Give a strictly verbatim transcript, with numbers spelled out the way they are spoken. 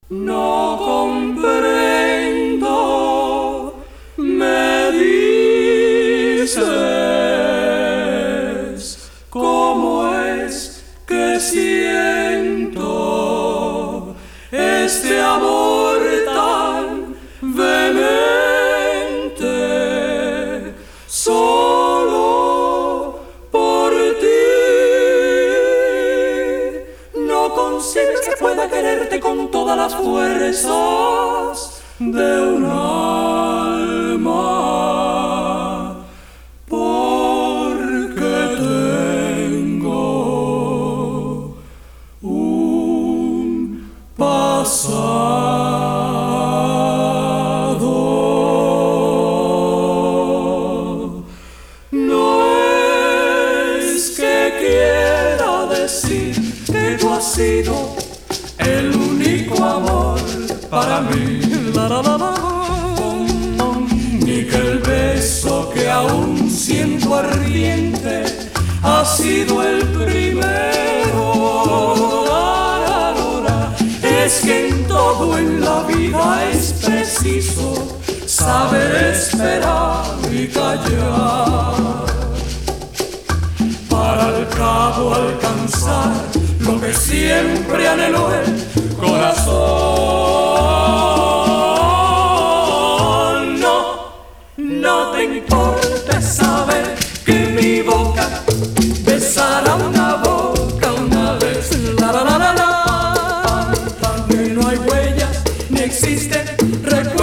No comprendo, me dices cómo es que siento este amor tan vehemente solo por ti. No concibes que pueda quererte con todas las fuerzas de un alma, porque tengo un pasado. No es que quiera decir que tú has sido el único amor para mí, la, la, la, la. Ni que el beso que aún siento ardiente ha sido el primero. La, la, la, la. Es que en todo en la vida es preciso saber esperar y callar, para al cabo alcanzar lo que siempre anheló el corazón. No, no te importa saber que mi boca besará una boca una vez, la la la la la, que no hay huellas ni existen recuerdos